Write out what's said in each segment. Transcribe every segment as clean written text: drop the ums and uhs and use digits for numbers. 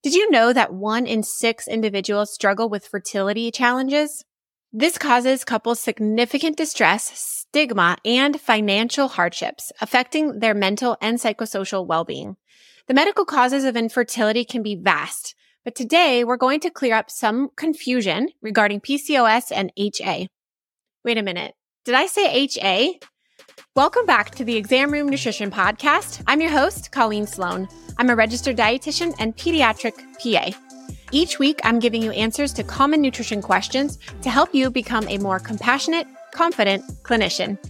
Did you know that 1 in 6 individuals struggle with fertility challenges? This causes couples significant distress, stigma, and financial hardships, affecting their mental and psychosocial well-being. The medical causes of infertility can be vast, but today we're going to clear up some confusion regarding PCOS and HA. Wait a minute. Did I say HA? Welcome back to the Exam Room Nutrition Podcast. I'm your host, Colleen Sloan. I'm a registered dietitian and pediatric PA. Each week, I'm giving you answers to common nutrition questions to help you become a more compassionate, confident clinician.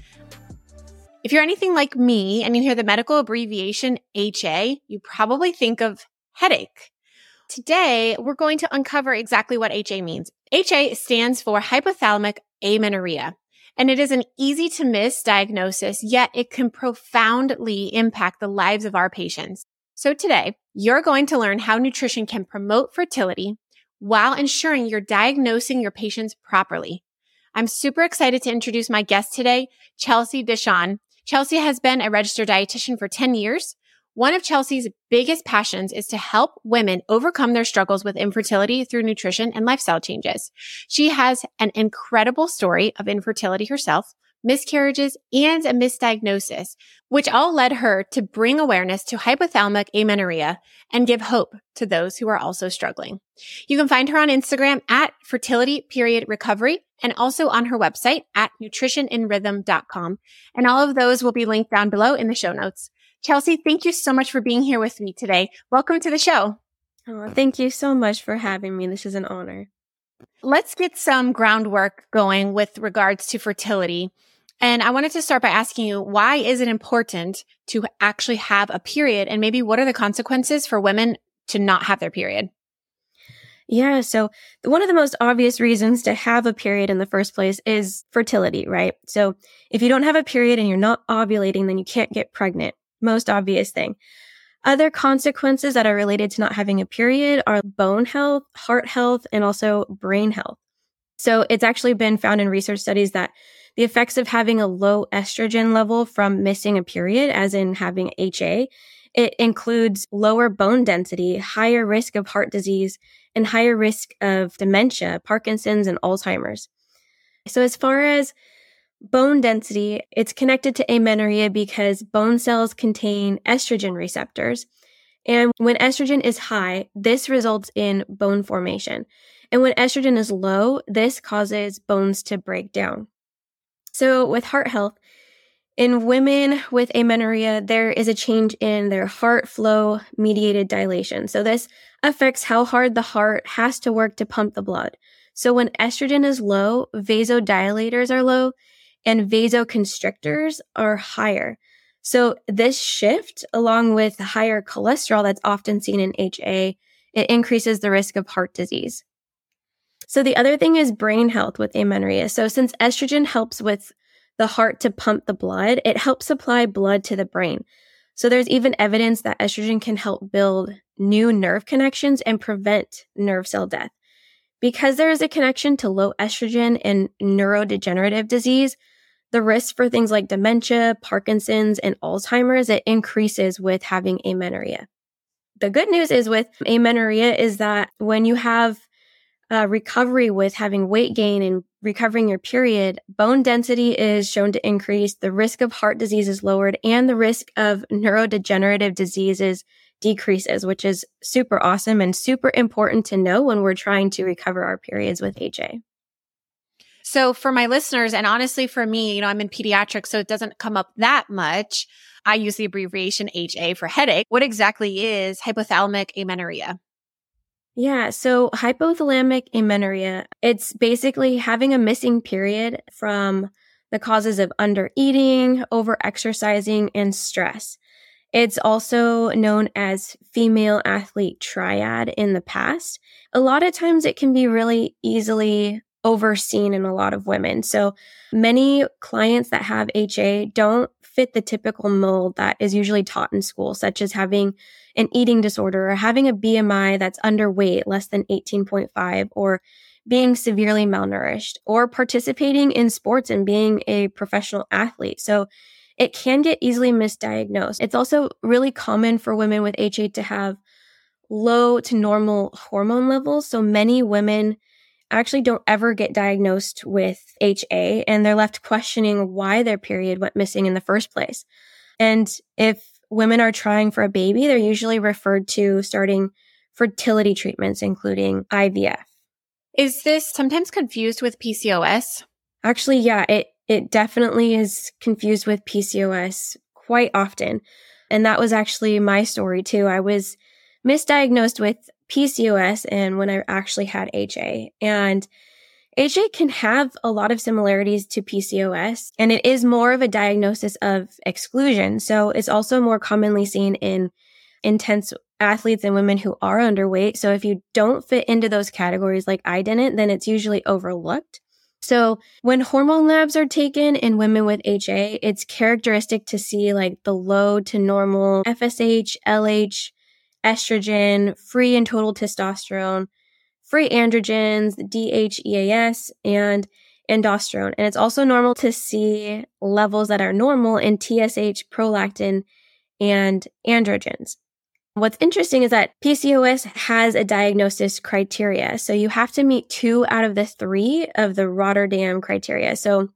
If you're anything like me and you hear the medical abbreviation HA, you probably think of headache. Today, we're going to uncover exactly what HA means. HA stands for hypothalamic amenorrhea, and it is an easy to miss diagnosis, yet it can profoundly impact the lives of our patients. So today, you're going to learn how nutrition can promote fertility while ensuring you're diagnosing your patients properly. I'm super excited to introduce my guest today, Chelsea Dishon. Chelsea has been a registered dietitian for 10 years. One of Chelsea's biggest passions is to help women overcome their struggles with infertility through nutrition and lifestyle changes. She has an incredible story of infertility herself, miscarriages, and a misdiagnosis, which all led her to bring awareness to hypothalamic amenorrhea and give hope to those who are also struggling. You can find her on Instagram at fertility.recovery and also on her website at nutritioninrhythm.com. And all of those will be linked down below in the show notes. Chelsea, thank you so much for being here with me today. Welcome to the show. Oh, thank you so much for having me. This is an honor. Let's get some groundwork going with regards to fertility. And I wanted to start by asking you, why is it important to actually have a period? And maybe what are the consequences for women to not have their period? Yeah, so one of the most obvious reasons to have a period in the first place is fertility, right? So if you don't have a period and you're not ovulating, then you can't get pregnant. Most obvious thing. Other consequences that are related to not having a period are bone health, heart health, and also brain health. So it's actually been found in research studies that the effects of having a low estrogen level from missing a period, as in having HA, it includes lower bone density, higher risk of heart disease, and higher risk of dementia, Parkinson's, and Alzheimer's. So as far as bone density, it's connected to amenorrhea because bone cells contain estrogen receptors. And when estrogen is high, this results in bone formation. And when estrogen is low, this causes bones to break down. So with heart health, in women with amenorrhea, there is a change in their heart flow mediated dilation. So this affects how hard the heart has to work to pump the blood. So when estrogen is low, vasodilators are low and vasoconstrictors are higher. So this shift, along with higher cholesterol that's often seen in HA, it increases the risk of heart disease. So the other thing is brain health with amenorrhea. So since estrogen helps with the heart to pump the blood, it helps supply blood to the brain. So there's even evidence that estrogen can help build new nerve connections and prevent nerve cell death. Because there is a connection to low estrogen and neurodegenerative disease, the risk for things like dementia, Parkinson's, and Alzheimer's, it increases with having amenorrhea. The good news is with amenorrhea is that when you have recovery with having weight gain and recovering your period, bone density is shown to increase, the risk of heart disease is lowered, and the risk of neurodegenerative diseases decreases, which is super awesome and super important to know when we're trying to recover our periods with HA. So for my listeners, and honestly for me, I'm in pediatrics, so it doesn't come up that much. I use the abbreviation HA for headache. What exactly is hypothalamic amenorrhea? Yeah, so hypothalamic amenorrhea, it's basically having a missing period from the causes of undereating, overexercising, and stress. It's also known as female athlete triad in the past. A lot of times it can be really easily overseen in a lot of women. So many clients that have HA don't fit the typical mold that is usually taught in school, such as having an eating disorder or having a BMI that's underweight, less than 18.5, or being severely malnourished, or participating in sports and being a professional athlete. So it can get easily misdiagnosed. It's also really common for women with HA to have low to normal hormone levels. So many women actually don't ever get diagnosed with HA, and they're left questioning why their period went missing in the first place. And if women are trying for a baby, they're usually referred to starting fertility treatments, including IVF. Is this sometimes confused with PCOS? Actually, yeah, it definitely is confused with PCOS quite often. And that was actually my story too. I was misdiagnosed with PCOS and when I actually had HA. And HA can have a lot of similarities to PCOS, and it is more of a diagnosis of exclusion. So it's also more commonly seen in intense athletes and women who are underweight. So if you don't fit into those categories like I didn't, then it's usually overlooked. So when hormone labs are taken in women with HA, it's characteristic to see like the low to normal FSH, LH, estrogen, free and total testosterone, free androgens, DHEAS, and aldosterone. And it's also normal to see levels that are normal in TSH, prolactin, and androgens. What's interesting is that PCOS has a diagnosis criteria. So you have to meet 2 out of the 3 of the Rotterdam criteria. So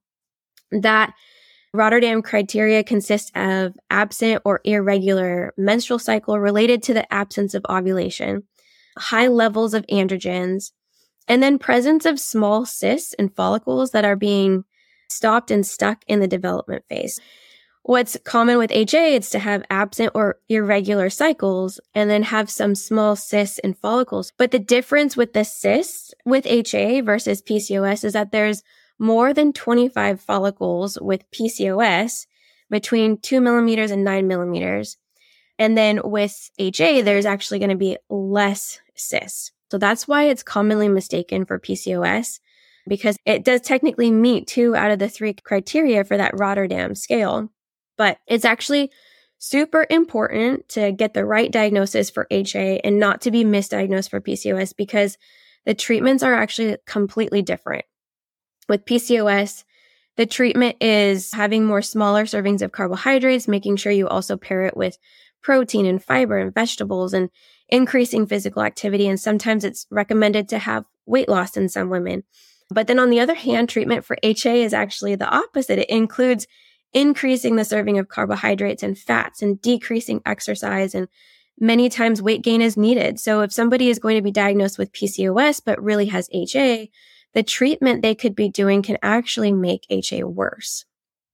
that Rotterdam criteria consists of absent or irregular menstrual cycle related to the absence of ovulation, high levels of androgens, and then presence of small cysts and follicles that are being stopped and stuck in the development phase. What's common with HA is to have absent or irregular cycles and then have some small cysts and follicles. But the difference with the cysts with HA versus PCOS is that there's more than 25 follicles with PCOS between 2 millimeters and 9 millimeters. And then with HA, there's actually going to be less cysts. So that's why it's commonly mistaken for PCOS, because it does technically meet 2 out of the 3 criteria for that Rotterdam scale. But it's actually super important to get the right diagnosis for HA and not to be misdiagnosed for PCOS, because the treatments are actually completely different. With PCOS, the treatment is having more smaller servings of carbohydrates, making sure you also pair it with protein and fiber and vegetables, and increasing physical activity. And sometimes it's recommended to have weight loss in some women. But then on the other hand, treatment for HA is actually the opposite. It includes increasing the serving of carbohydrates and fats and decreasing exercise, and many times weight gain is needed. So if somebody is going to be diagnosed with PCOS but really has HA, the treatment they could be doing can actually make HA worse.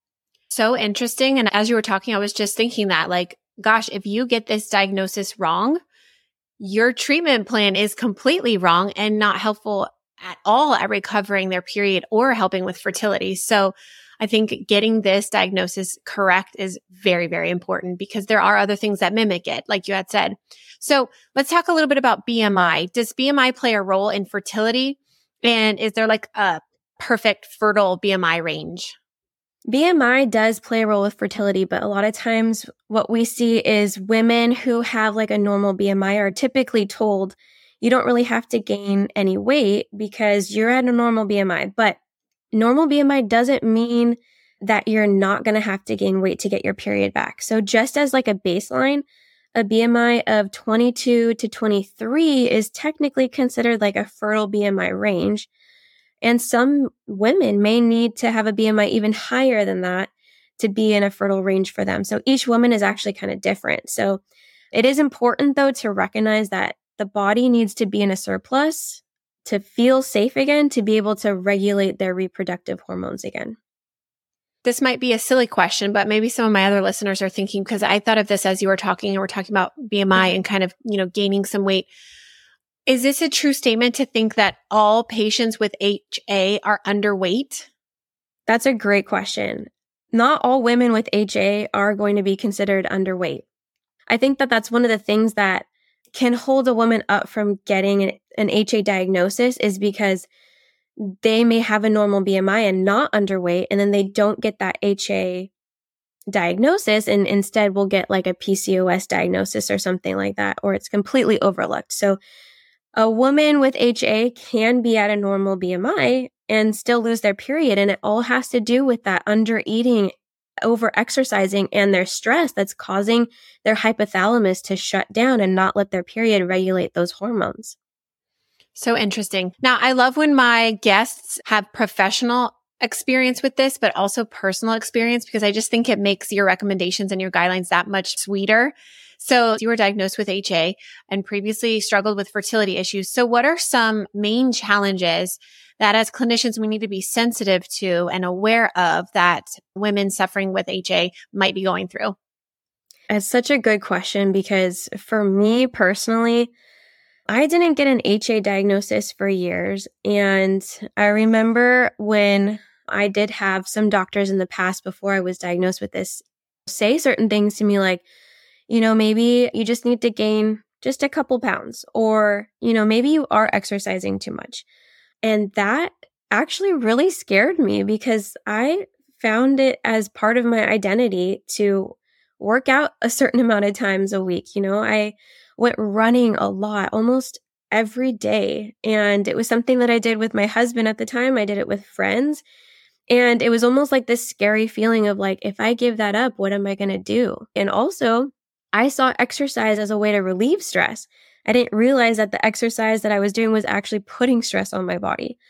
So interesting. And as you were talking, I was just thinking that, like, gosh, if you get this diagnosis wrong, your treatment plan is completely wrong and not helpful at all at recovering their period or helping with fertility. So I think getting this diagnosis correct is very, very important, because there are other things that mimic it, like you had said. So let's talk a little bit about BMI. Does BMI play a role in fertility? And is there like a perfect fertile BMI range? BMI does play a role with fertility, but a lot of times what we see is women who have like a normal BMI are typically told you don't really have to gain any weight because you're at a normal BMI. But normal BMI doesn't mean that you're not going to have to gain weight to get your period back. So just as like a baseline, a BMI of 22 to 23 is technically considered like a fertile BMI range. And some women may need to have a BMI even higher than that to be in a fertile range for them. So each woman is actually kind of different. So it is important though to recognize that the body needs to be in a surplus to feel safe again, to be able to regulate their reproductive hormones again. This might be a silly question, but maybe some of my other listeners are thinking, because I thought of this as you were talking, and we're talking about BMI and kind of, gaining some weight. Is this a true statement to think that all patients with HA are underweight? That's a great question. Not all women with HA are going to be considered underweight. I think that that's one of the things that can hold a woman up from getting an HA diagnosis, is because they may have a normal BMI and not underweight, and then they don't get that HA diagnosis and instead will get like a PCOS diagnosis or something like that, or it's completely overlooked. So a woman with HA can be at a normal BMI and still lose their period, and it all has to do with that under eating over exercising and their stress that's causing their hypothalamus to shut down and not let their period regulate those hormones. So interesting. Now, I love when my guests have professional experience with this, but also personal experience, because I just think it makes your recommendations and your guidelines that much sweeter. So you were diagnosed with HA and previously struggled with fertility issues. So what are some main challenges that as clinicians we need to be sensitive to and aware of that women suffering with HA might be going through? It's such a good question, because for me personally, I didn't get an HA diagnosis for years. And I remember when I did have some doctors in the past before I was diagnosed with this say certain things to me like, maybe you just need to gain just a couple pounds, or, maybe you are exercising too much. And that actually really scared me, because I found it as part of my identity to work out a certain amount of times a week. I went running a lot, almost every day. And it was something that I did with my husband at the time. I did it with friends. And it was almost like this scary feeling of like, if I give that up, what am I going to do? And also, I saw exercise as a way to relieve stress. I didn't realize that the exercise that I was doing was actually putting stress on my body.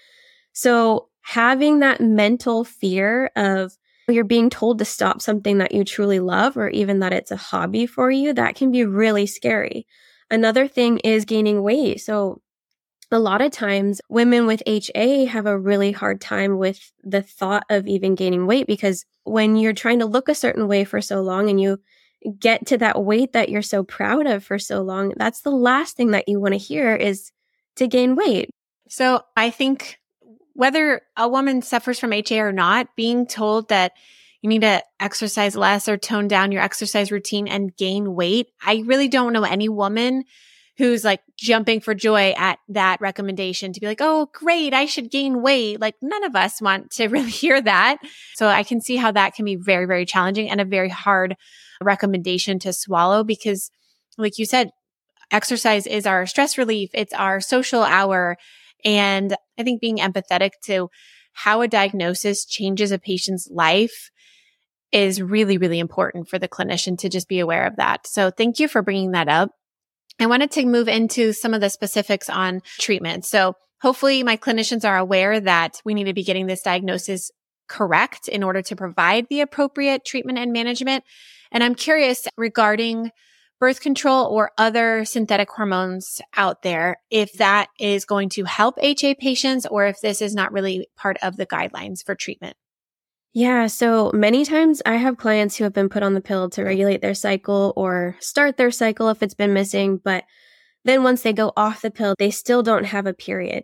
So having that mental fear of you're being told to stop something that you truly love, or even that it's a hobby for you, that can be really scary. Another thing is gaining weight. So a lot of times women with HA have a really hard time with the thought of even gaining weight, because when you're trying to look a certain way for so long and you get to that weight that you're so proud of for so long, that's the last thing that you want to hear is to gain weight. So I think whether a woman suffers from HA or not, being told that you need to exercise less or tone down your exercise routine and gain weight, I really don't know any woman who's like jumping for joy at that recommendation to be like, oh, great, I should gain weight. Like none of us want to really hear that. So I can see how that can be very, very challenging and a very hard recommendation to swallow, because like you said, exercise is our stress relief. It's our social hour. And I think being empathetic to how a diagnosis changes a patient's life is really, really important for the clinician to just be aware of that. So thank you for bringing that up. I wanted to move into some of the specifics on treatment. So hopefully my clinicians are aware that we need to be getting this diagnosis correct in order to provide the appropriate treatment and management. And I'm curious regarding birth control or other synthetic hormones out there, if that is going to help HA patients or if this is not really part of the guidelines for treatment. Yeah, so many times I have clients who have been put on the pill to regulate their cycle or start their cycle if it's been missing, but then once they go off the pill, they still don't have a period.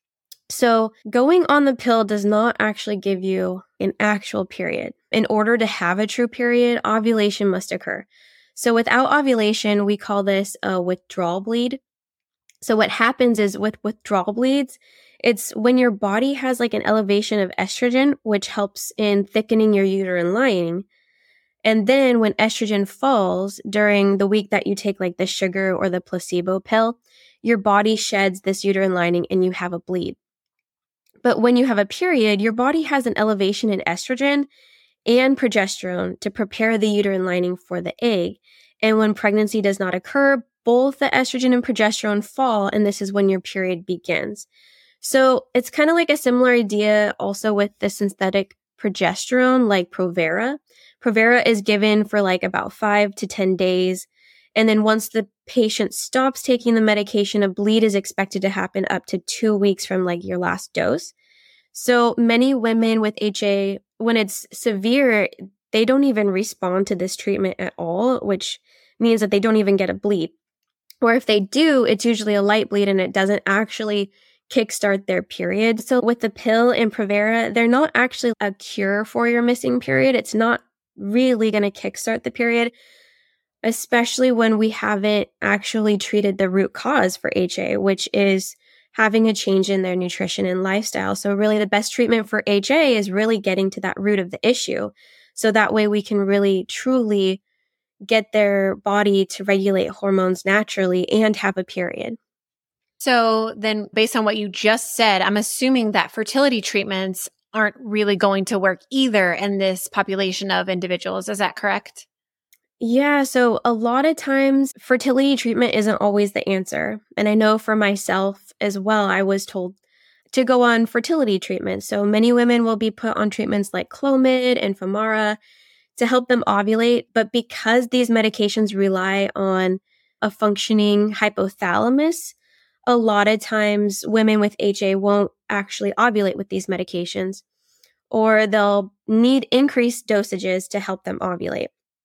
So going on the pill does not actually give you an actual period. In order to have a true period, ovulation must occur. So without ovulation, we call this a withdrawal bleed. So what happens is with withdrawal bleeds, it's when your body has like an elevation of estrogen, which helps in thickening your uterine lining. And then when estrogen falls during the week that you take like the sugar or the placebo pill, your body sheds this uterine lining and you have a bleed. But when you have a period, your body has an elevation in estrogen and progesterone to prepare the uterine lining for the egg. And when pregnancy does not occur, both the estrogen and progesterone fall, and this is when your period begins. So it's kind of like a similar idea also with the synthetic progesterone, like Provera. Provera is given for like about 5 to 10 days. And then once the patient stops taking the medication, a bleed is expected to happen up to 2 weeks from like your last dose. So many women with HA, when it's severe, they don't even respond to this treatment at all, which means that they don't even get a bleed. Or if they do, it's usually a light bleed and it doesn't actually kickstart their period. So with the pill and Provera, they're not actually a cure for your missing period. It's not really going to kickstart the period, especially when we haven't actually treated the root cause for HA, which is having a change in their nutrition and lifestyle. So really the best treatment for HA is really getting to that root of the issue. So that way we can really truly get their body to regulate hormones naturally and have a period. So then based on what you just said, I'm assuming that fertility treatments aren't really going to work either in this population of individuals. Is that correct? Yeah, so a lot of times fertility treatment isn't always the answer. And I know for myself as well, I was told to go on fertility treatment. So many women will be put on treatments like Clomid and Femara to help them ovulate. But because these medications rely on a functioning hypothalamus, a lot of times women with HA won't actually ovulate with these medications, or they'll need increased dosages to help them ovulate.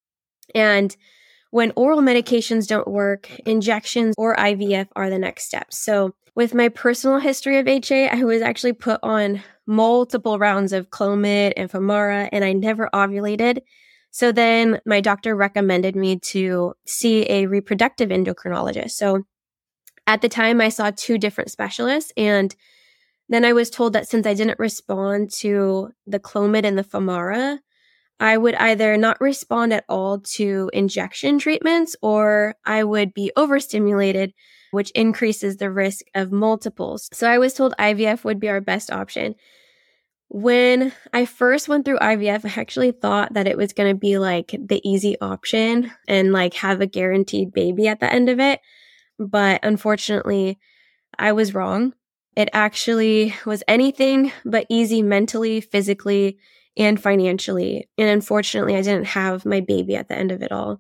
And when oral medications don't work, injections or IVF are the next steps. So with my personal history of HA, I was actually put on multiple rounds of Clomid and Femara, and I never ovulated. So then my doctor recommended me to see a reproductive endocrinologist. So at the time, I saw 2 different specialists, and then I was told that since I didn't respond to the Clomid and the Femara, I would either not respond at all to injection treatments, or I would be overstimulated, which increases the risk of multiples. So I was told IVF would be our best option. When I first went through IVF, I actually thought that it was going to be like the easy option and like have a guaranteed baby at the end of it. But unfortunately, I was wrong. It actually was anything but easy mentally, physically, and financially. And unfortunately, I didn't have my baby at the end of it all.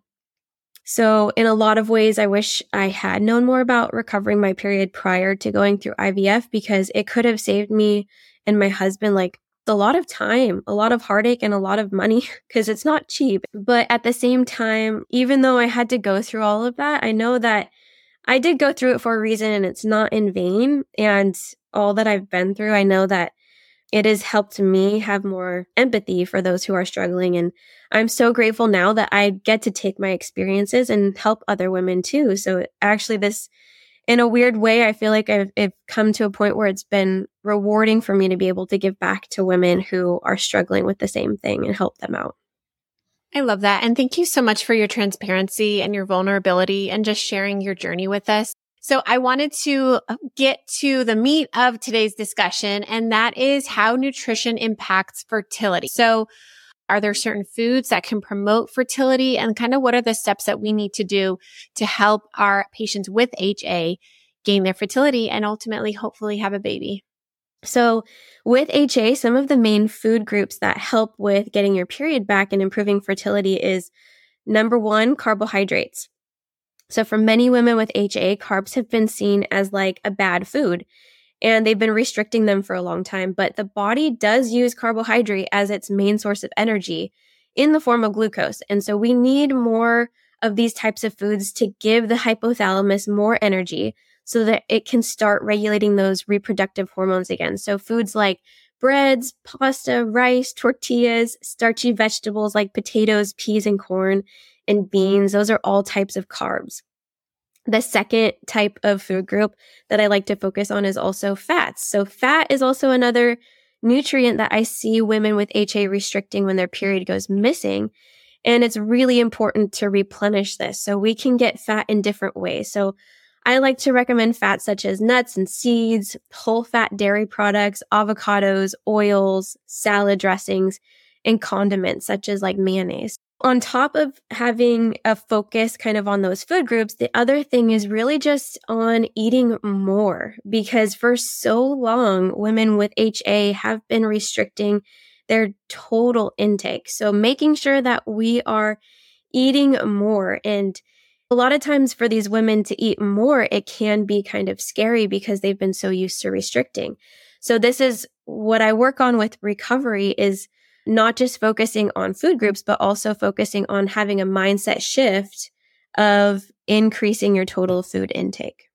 So in a lot of ways, I wish I had known more about recovering my period prior to going through IVF, because it could have saved me and my husband like a lot of time, a lot of heartache, and a lot of money, because it's not cheap. But at the same time, even though I had to go through all of that, I know that I did go through it for a reason, and it's not in vain. And all that I've been through, I know that it has helped me have more empathy for those who are struggling. And I'm so grateful now that I get to take my experiences and help other women too. So actually this, in a weird way, I feel like I've come to a point where it's been rewarding for me to be able to give back to women who are struggling with the same thing and help them out. I love that. And thank you so much for your transparency and your vulnerability and just sharing your journey with us. So I wanted to get to the meat of today's discussion, and that is how nutrition impacts fertility. So are there certain foods that can promote fertility, and kind of what are the steps that we need to do to help our patients with HA gain their fertility and ultimately hopefully have a baby? So with HA, some of the main food groups that help with getting your period back and improving fertility is number 1, carbohydrates. So for many women with HA, carbs have been seen as like a bad food, and they've been restricting them for a long time. But the body does use carbohydrate as its main source of energy in the form of glucose. And so we need more of these types of foods to give the hypothalamus more energy so that it can start regulating those reproductive hormones again. So foods like breads, pasta, rice, tortillas, starchy vegetables like potatoes, peas, and corn, and beans, those are all types of carbs. The second type of food group that I like to focus on is also fats. So fat is also another nutrient that I see women with HA restricting when their period goes missing. And it's really important to replenish this. So we can get fat in different ways. So I like to recommend fats such as nuts and seeds, whole fat dairy products, avocados, oils, salad dressings, and condiments such as like mayonnaise. On top of having a focus kind of on those food groups, the other thing is really just on eating more, because for so long, women with HA have been restricting their total intake. So making sure that we are eating more. And a lot of times for these women to eat more, it can be kind of scary because they've been so used to restricting. So this is what I work on with recovery, is not just focusing on food groups, but also focusing on having a mindset shift of increasing your total food intake.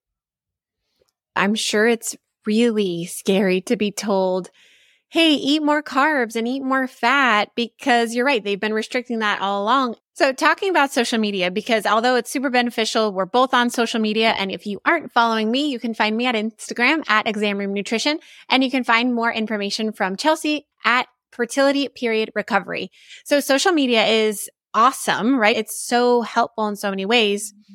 I'm sure it's really scary to be told, hey, eat more carbs and eat more fat, because you're right, they've been restricting that all along. So talking about social media, because although it's super beneficial, we're both on social media. And if you aren't following me, you can find me at Instagram at Exam Room Nutrition. And you can find more information from Chelsea at Fertility Period Recovery. So social media is awesome, right? It's so helpful in so many ways.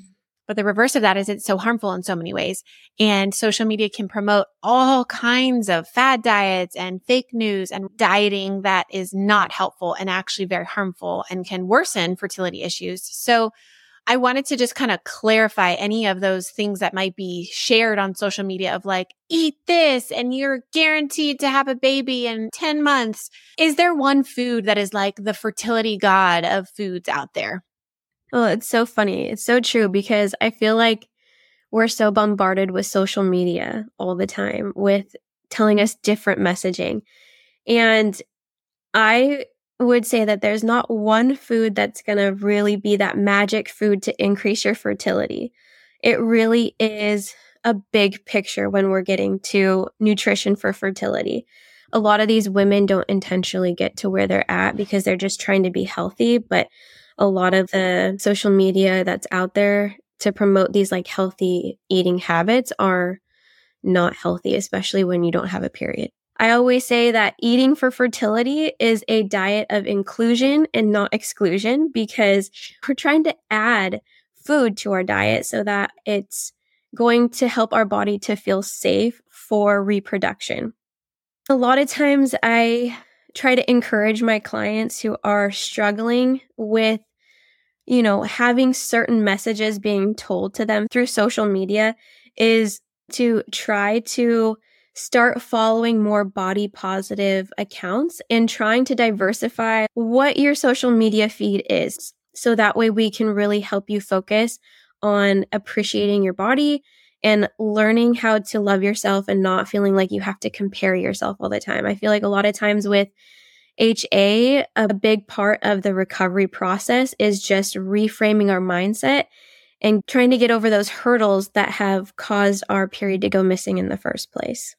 But the reverse of that is it's so harmful in so many ways. And social media can promote all kinds of fad diets and fake news and dieting that is not helpful and actually very harmful and can worsen fertility issues. So I wanted to just kind of clarify any of those things that might be shared on social media of like, eat this and you're guaranteed to have a baby in 10 months. Is there one food that is like the fertility god of foods out there? Well, it's so funny. It's so true because I feel like we're so bombarded with social media all the time with telling us different messaging. And I would say that there's not one food that's going to really be that magic food to increase your fertility. It really is a big picture when we're getting to nutrition for fertility. A lot of these women don't intentionally get to where they're at because they're just trying to be healthy, but a lot of the social media that's out there to promote these like healthy eating habits are not healthy, especially when you don't have a period. I always say that eating for fertility is a diet of inclusion and not exclusion because we're trying to add food to our diet so that it's going to help our body to feel safe for reproduction. A lot of times I try to encourage my clients who are struggling with, having certain messages being told to them through social media is to try to start following more body positive accounts and trying to diversify what your social media feed is. So that way we can really help you focus on appreciating your body and learning how to love yourself and not feeling like you have to compare yourself all the time. I feel like a lot of times with HA, a big part of the recovery process is just reframing our mindset and trying to get over those hurdles that have caused our period to go missing in the first place.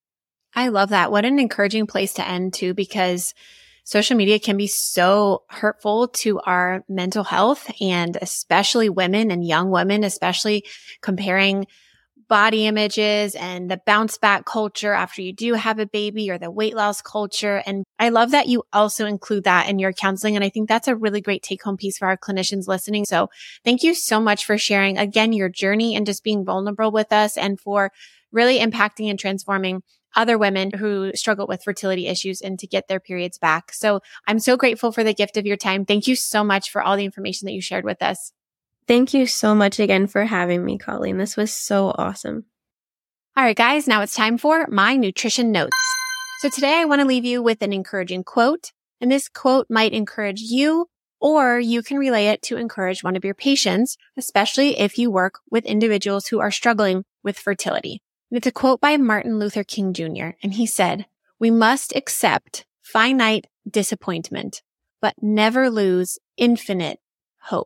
I love that. What an encouraging place to end too, because social media can be so hurtful to our mental health and especially women and young women, especially comparing body images and the bounce back culture after you do have a baby or the weight loss culture. And I love that you also include that in your counseling. And I think that's a really great take home piece for our clinicians listening. So thank you so much for sharing again, your journey and just being vulnerable with us and for really impacting and transforming other women who struggle with fertility issues and to get their periods back. So I'm so grateful for the gift of your time. Thank you so much for all the information that you shared with us. Thank you so much again for having me, Colleen. This was so awesome. All right, guys, now it's time for my nutrition notes. So today I want to leave you with an encouraging quote, and this quote might encourage you, or you can relay it to encourage one of your patients, especially if you work with individuals who are struggling with fertility. And it's a quote by Martin Luther King Jr., and he said, "We must accept finite disappointment, but never lose infinite hope."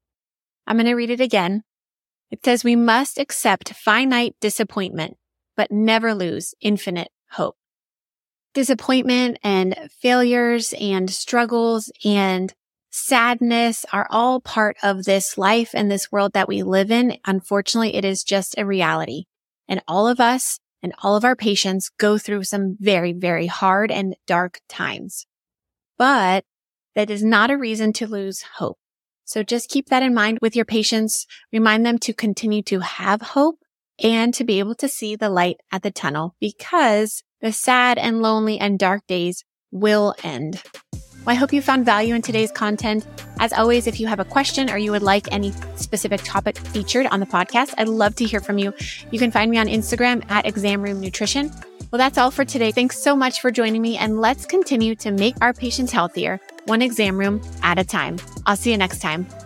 I'm going to read it again. It says, "We must accept finite disappointment, but never lose infinite hope." Disappointment and failures and struggles and sadness are all part of this life and this world that we live in. Unfortunately, it is just a reality. And all of us and all of our patients go through some very, very hard and dark times. But that is not a reason to lose hope. So just keep that in mind with your patients. Remind them to continue to have hope and to be able to see the light at the tunnel because the sad and lonely and dark days will end. Well, I hope you found value in today's content. As always, if you have a question or you would like any specific topic featured on the podcast, I'd love to hear from you. You can find me on Instagram at Exam Room Nutrition. Well, that's all for today. Thanks so much for joining me, and let's continue to make our patients healthier, one exam room at a time. I'll see you next time.